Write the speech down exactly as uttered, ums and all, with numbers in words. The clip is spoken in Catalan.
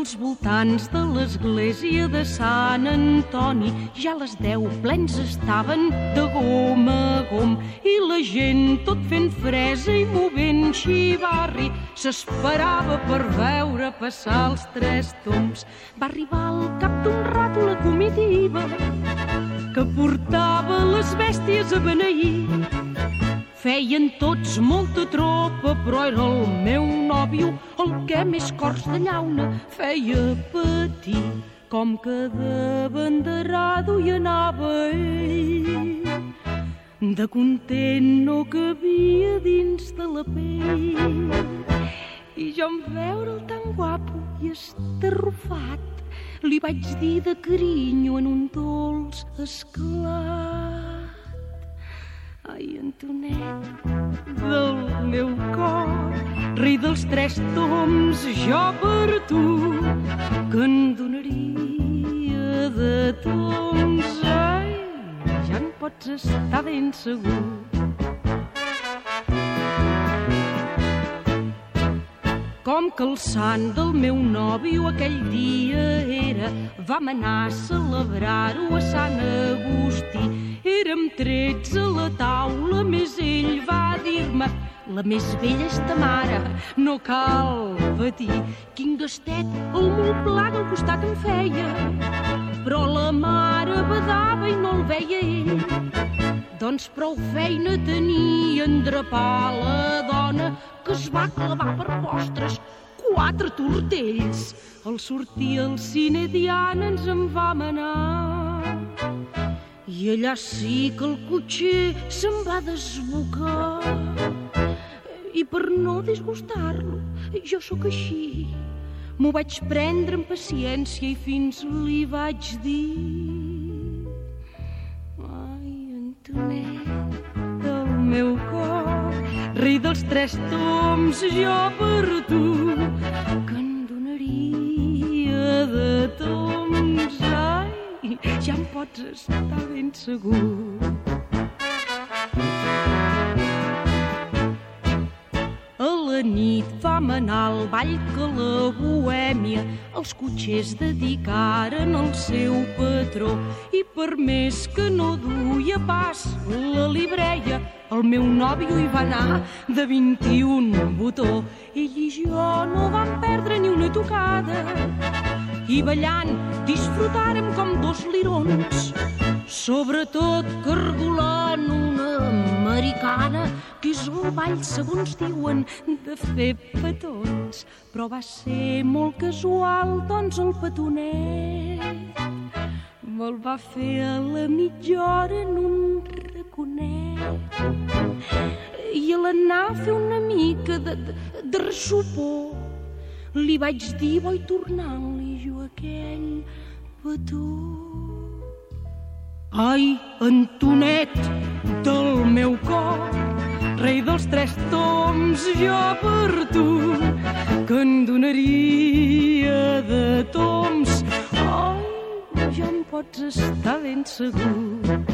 als voltants de l'església de Sant Antoni. Ja les deu plens estaven de gom a gom i la gent tot fent fresa i movent xivarri s'esperava per veure passar els tres tombs. Va arribar al cap d'un rato la comitiva que portava les bèsties a beneir. Feien tots molta tropa, però era el meu nòvio el que més cors de llauna feia patir. Com que de banderado hi anava ell, de content no cabia dins de la pell. I jo en veure'l tan guapo i estarrufat, li vaig dir de carinyo en un dolç esclat: ai, Antonet del meu cor, rei dels tres tombs, jo per tu, que en donaria de tombs. Ai, ja en pots estar ben segur. Com que el sant del meu nòvio aquell dia era, vam anar a celebrar-ho a Sant Agustí. Érem tretze a la taula, més ell va dir-me: la més vella és ta mare, no cal patir. Quin gastet el molt pla del costat em feia, però la mare badava i no el veia ell. Doncs prou feina tenia en drapar la dona, que es va clavar per postres quatre tortells. Al sortir al cine Diana ens en vam anar, i allà sí que el cotxer se'n va desbocar. I per no disgustar-lo, jo sóc així, m'ho vaig prendre amb paciència i fins li vaig dir: ai, Antonet del meu cor, rei dels tres tombs, jo per tu, que en donaria de tombs. Ai, ja em pots estar ben segur. A la nit vam anar al ball que la bohèmia els cotxers dedicaren al seu patró, i per més que no duia pas la libreia, el meu nòvio hi va anar de vint-i-un botó. Ell i jo no vam perdre ni una tocada, i ballant disfrutàrem com dos lirons, sobretot cargolant una americana, que és el ball, segons diuen, de fer petons. Però va ser molt casual, doncs el petonet me'l va fer a la mitja hora en un raconet. I a l'anar a fer una mica de, de, de ressupor, li vaig dir, vull tornar-li jo aquell petó. Ai, Antonet del meu cor, rei dels tres tombs, jo per tu, que en donaria de tombs. Ai, ja em pots estar ben segur.